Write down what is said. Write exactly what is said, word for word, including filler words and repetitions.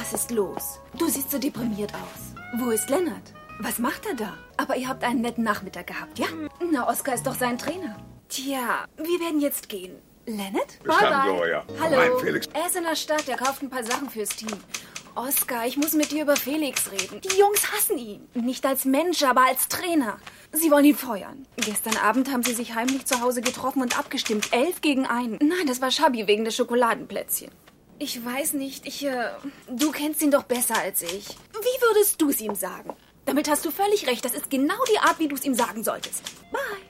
Was ist los? Du siehst so deprimiert aus. Wo ist Lennart? Was macht er da? Aber ihr habt einen netten Nachmittag gehabt, ja? Na, Oskar ist doch sein Trainer. Tja, wir werden jetzt gehen. Lennart? Bis dann, Gloria. Hallo. Rein, Felix. Er ist in der Stadt, er kauft ein paar Sachen fürs Team. Oskar, ich muss mit dir über Felix reden. Die Jungs hassen ihn. Nicht als Mensch, aber als Trainer. Sie wollen ihn feuern. Gestern Abend haben sie sich heimlich zu Hause getroffen und abgestimmt. Elf gegen einen. Nein, das war Schabi wegen des Schokoladenplätzchen. Ich weiß nicht, ich... Äh, du kennst ihn doch besser als ich. Wie würdest du es ihm sagen? Damit hast du völlig recht. Das ist genau die Art, wie du es ihm sagen solltest. Bye.